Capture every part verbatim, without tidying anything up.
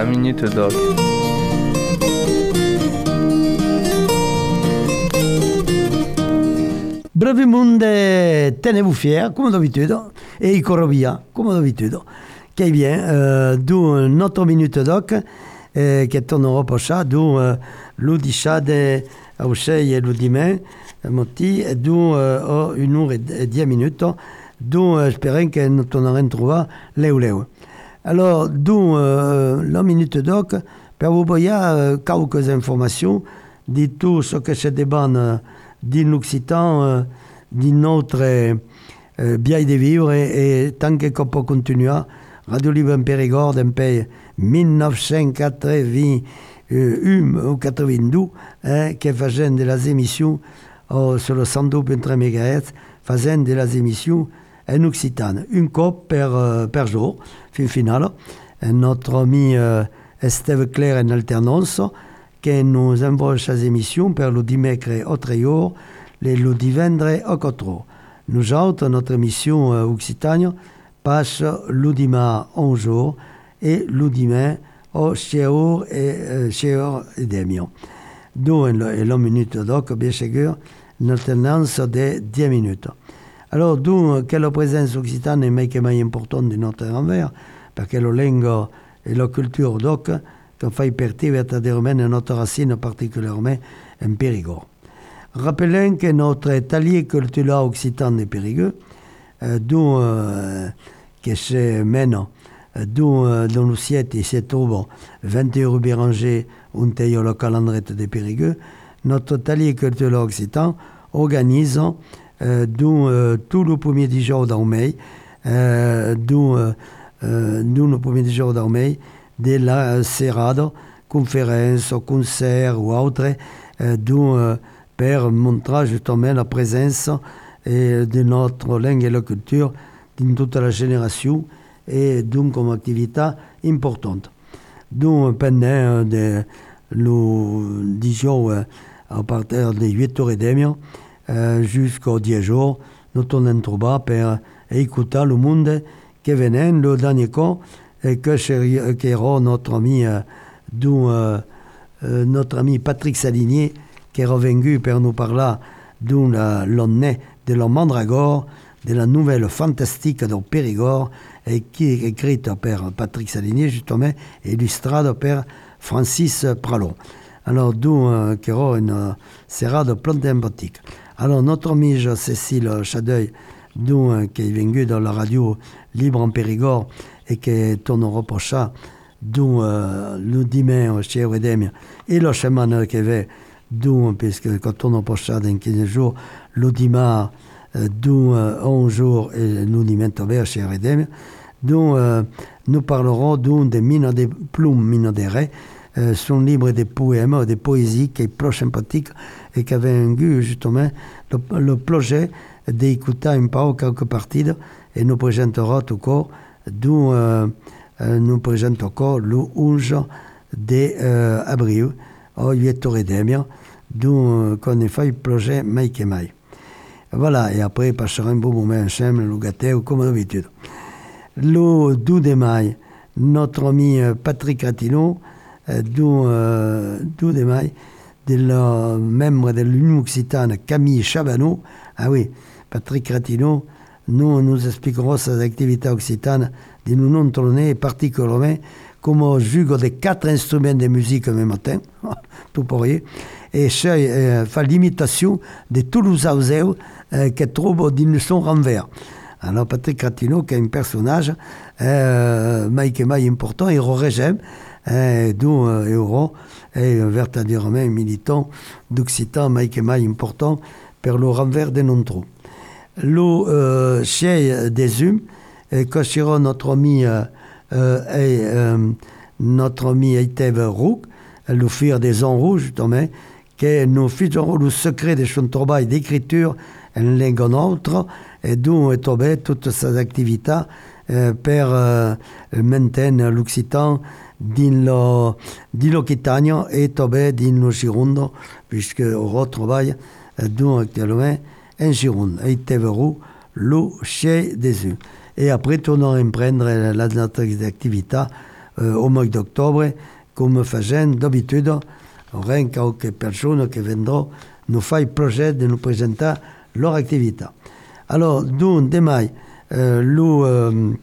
La Minute Doc. Brevemente, tenez-vous fiers, comme d'habitude, et il corre via, comme d'habitude. Che bien, euh, d'où notre Minute Doc, eh, che tornerà prochain, d'où euh, l'udicade au sei e l'udimè, motti, e d'où euh, un'ora e dieci minutes, d'où euh, spérons que nous tornerons trouver leu leu. Alors, d'où euh, la Minute Doc, per vous voyer euh, quelques informations de tout ce que se débat euh, dans l'Occitan, euh, de notre euh, bien de vivre, et, et tant qu'on peut continuer, Radio Libre en Périgord, en pays dix-neuf cent quatre-vingt-un ou quatre-vingt-deux, hein, qui faisait des émissions oh, sur le cent deux virgule trois mégahertz, faisant des émissions en Occitane, une cop per, euh, per jour, fin finale. Notre ami euh, Esteve Claire en alternance, qui nous envoie ces émissions per le dimanche au treize heures, le divendres au quatre heures. Nous autres, notre émission euh, Occitane passe le dimanche onze heures et le dimanche au six heures et six heures et demie. D'où la minute doc, bien sûr, une alternance de dix minutes. Alors, d'où que la présence occitane est même plus importante de notre envers, parce que la langue et la culture doc qui fait partie véritablement de notre racine, particulièrement en Périgord. Rappelons que notre atelier culturel occitan de Périgueux, euh, d'où euh, que se mène, euh, d'où euh, dans le siècle il se trouve vingt et un rue Béranger, un tailleur le calendrier de Périgueux, notre atelier culturel occitan organise euh, d'où euh, tout le premier jour d'en mai, euh, d'où euh, d'où le premier jour d'en mai, de la serrade, conférence, concert ou autre, euh, d'où euh, per montrer justement la présence et de notre langue et la culture dans toute la génération et donc comme activité importante. Donc pendant de, le dix jours à partir de huit heures trente euh, jusqu'aux dix jours, nous tournons trouver pour écouter le monde qui venait le dernier cas et que sera notre ami euh, d'où euh, euh, notre ami Patrick Salinier qui est revenu pour nous parler de l'année de la Mandragore, de la nouvelle fantastique de Périgord, et qui est écrite par Patrick Salinier, justement, et illustrée par Francis Pralon. Alors, d'où euh, qui aura une serrade plante sympathique. Alors, notre amie Cécile Chadeuil, d'où euh, qui est venue dans la radio Libre en Périgord, et qui tournera prochain, d'où euh, le dimanche chez Redem, et le chemin qui va d'où, puisque quand on a prochain dans quinze jours, le dimanche, euh, d'où euh, onze jours, et nous dimanche vers chez Redem, d'où euh, nous parlerons d'où des mines de plumes, mines de raies, euh, son livre de poèmes, de poésie qui est plus sympathique et qui avait un goût, justement, le, le projet d'écouter un peu quelques parties et nous présentera tout corps, d'où euh, euh, nous présentons encore le onze d'avril, au huit heures trente, d'où qu'on a fait le projet Mai que Mai. Voilà, et après, passerons un bon moment ensemble, le gâteau, comme d'habitude. Le douze de mai, notre ami Patrick Ratino, d'où euh, douze de mai, de la membre de l'Union Occitane, Camille Chabanot. Ah oui, Patrick Ratino, nous nous expliquerons ses activités occitanes de nous non tourner particulièrement comme juge de quatre instruments de musique en même matin, tout pour rien, et euh, fait l'imitation de tous les autres euh, qui trouvent dans son renvers. Alors Patrick Ratino, qui est un personnage, euh, mais qui est important, il régime, euh, d'où euh, Euro, et véritablement un militant d'Occitan, mais qui est important, pour le renvers de non-trou. Le euh, chez des humes, que sera notre ami euh, euh, et euh, notre ami Esteve Roux, le fils des Enroues, justement, qui nous faisons le secret de son travail d'écriture en langue autre, et d'où est tombé toutes ses activités euh, pour euh, maintenir l'Occitan dans l'Occitanie et tombé dans le Gironde, puisque on retrouve d'où actuellement en Gironde. Esteve Roux, le chez des humes. Et après, on va prendre la notre activité euh, au mois d'octobre, comme faisons d'habitude, rien quelques personnes qui viendront nous faire le projet de nous présenter leur activité. Alors, donc, demain, euh, le, euh,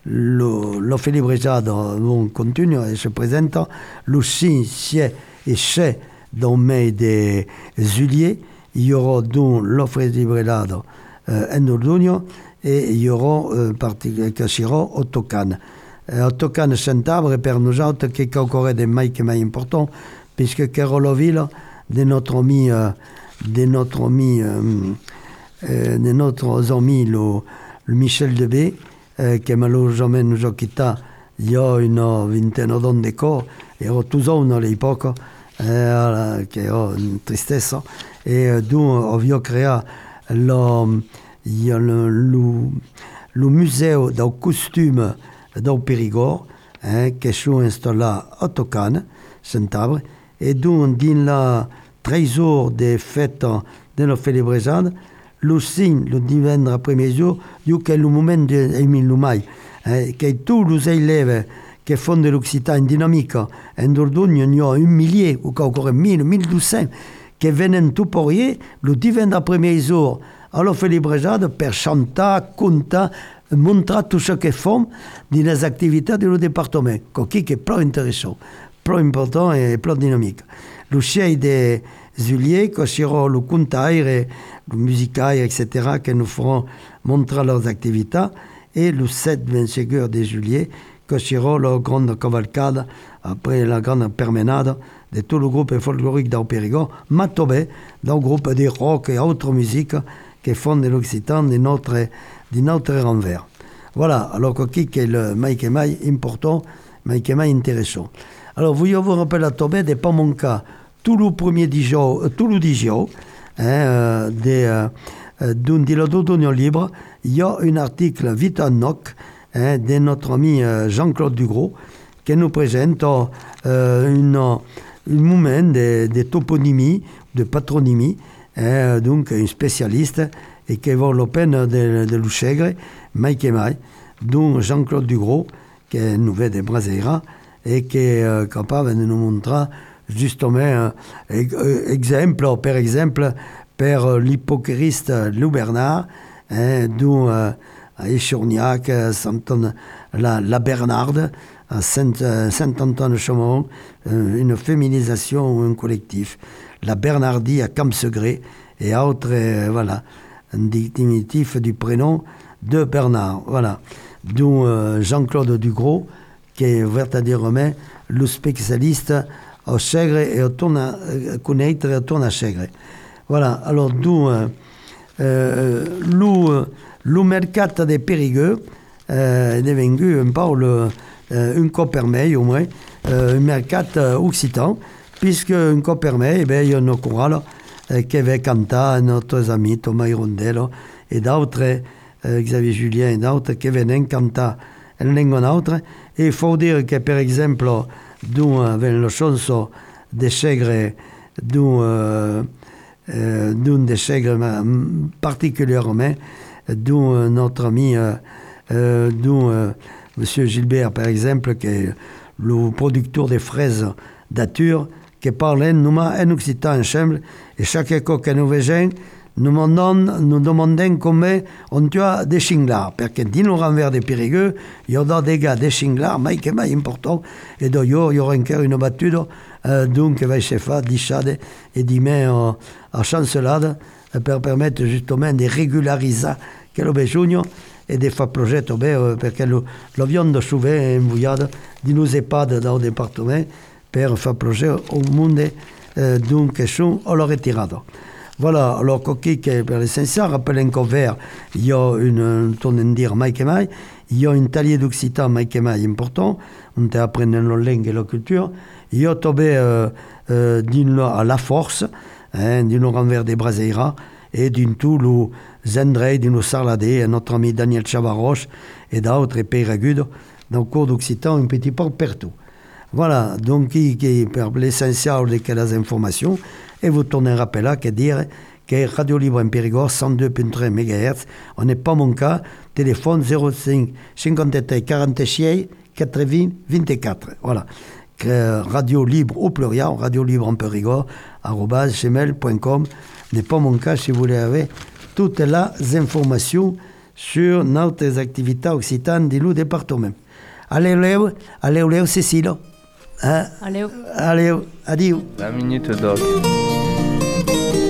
le, le Félibrejado vont continuer et se présente le cinq, six et sept dans le mois de juillet. Il y aura donc le Félibrejado euh, en Dordogne et il y aura euh, que sera au Tocan. Euh, au Tocan Saint-Abre, pour nous autres, qui est encore des mailles qui est important, puisque Caroloville, de notre ami, euh, de notre ami, euh, euh, de notre ami, le, le Michel Debé, euh, qui malheureusement nous a quitté il y a une vingtaine d'années d'école, et tous jeunes à l'époque, euh, qui est une tristesse, et euh, d'où on a créé le, le, le, le musée d'un costume dans Périgord, hein, qui est installé à Tocan, Saint-Abre, et d'où dans la trésor des fêtes de la Félibrejade, le signe, le dimanche après-midi, c'est le moment d'Émile Loumaille, hein, que tous les élèves qui font de l'Occitan dynamique en Dordogne, il y a un millier, ou encore mille, mille deux cents, qui viennent tout pour rien, le dimanche après-midi, à la Félibrejade, pour chanter, conter, montrer tout ce qu'ils font dans les activités du département, qui est plus intéressant, plus important et plus dynamique. Le chef de juillet, qui sera le contaire, le musicaire, et cetera, qui nous feront montrer leurs activités, et le sept vingt-cinq de juillet, qui sera la grande cavalcade, après la grande perménade de tout le groupe folklorique dans Périgord, Matobé, dans le groupe de rock et autres musiques qui font de l'Occitan de notre, de notre renvers. Voilà, alors qui est le Mike et Maï important, Mike et Maï intéressant. Alors, vous vous rappelez à Tobé, de pas mon cas, tout le premier dijo, tout le dijo, hein, euh, de, euh, d'un de la Dordogne libre, il y a un article vite en noc, hein, de notre ami euh, Jean-Claude Dugros, qui nous présente euh, une, un moment de, de toponymie, de patronymie, hein, donc un spécialiste, et qui vaut la peine de, de le chègre, Mike et Maï, dont Jean-Claude Dugros, qui est nouveau de Braseira, et qui est euh, capable de nous montrer justement un euh, exemple, par exemple, par euh, l'hypocriste Lou Bernard, hein, dont euh, à Échourniac, la, la Bernarde, à Saint-Antoine-de-Chaumont, euh, une féminisation ou un collectif. La Bernardie à Campsegré, et autre, euh, voilà, un diminutif du prénom de Bernard. Voilà. Dont euh, Jean-Claude Dugros, qui est véritablement le spécialiste au Chègre et au tourne à connaître et au tourne à Chègre. Voilà, alors d'où euh, euh, le, le mercat des Périgueux euh, est devenu un peu le, euh, un copermeil au moins, euh, un mercat occitan, puisque un copermeil, eh bien, il y a nos chorales euh, qui avaient canté notre ami Thomas Hirondello et d'autres, euh, Xavier Julien et d'autres, qui venaient canter en langue autre. Et il faut dire que, par exemple, d'où avec la chanson des Chègres, d'où euh, euh, d'un des Chègres particulièrement, d'où euh, notre ami, euh, euh, d'où euh, M. Gilbert, par exemple, qui est le producteur des fraises d'Atur, qui parle nous en occitan ensemble, et chaque fois que nous voyons, nous demandons, nous demandons comment on tue des chinglards, parce que dans le renvers des Périgueux, il y a des gars des chinglards, mais qui est important, et d'ailleurs, il y aura encore une battue, euh, donc, qui va se faire d'Ichade et d'Imé à Chancelade, pour permettre justement de régulariser quelques besoins et de faire projet, euh, parce que l'avion de Chouvet est envoyé de nos EHPAD dans le département, pour faire projet au monde, euh, donc, qui sont à la retirade. Voilà, alors coquille qui est per l'essentiel, rappelle un couvert, il y a une, on de dire Mike et Maï, il y a un talier d'Occitan Mike et Maï important, on t'a appris la langue et la culture, il y a tombé euh, euh, d'une à la force, hein, d'une renvers des Braseira, et d'une tout le Zendrey, d'une Sarladé, notre ami Daniel Chavaroche, et d'autres, et Peyragude, dans le cours d'Occitan, un petit peu partout. Voilà, donc qui, qui per l'essentiel de quelles informations, et vous tournez un rappel là, qui dire que Radio Libre en Périgord, cent deux virgule trois mégahertz, on n'est pas mon cas, téléphone zéro cinq cinquante-trois quarante-six quatre-vingts vingt-quatre. Voilà. Radio libre au pluriel, radio libre en Périgord, arobase gmail point com. N'est pas mon cas si vous voulez avoir toutes les informations sur notre activités occitanes du département. Allez, allez, allez, allez, Cécile. Hein? Allez, allez, adieu. La minute doc.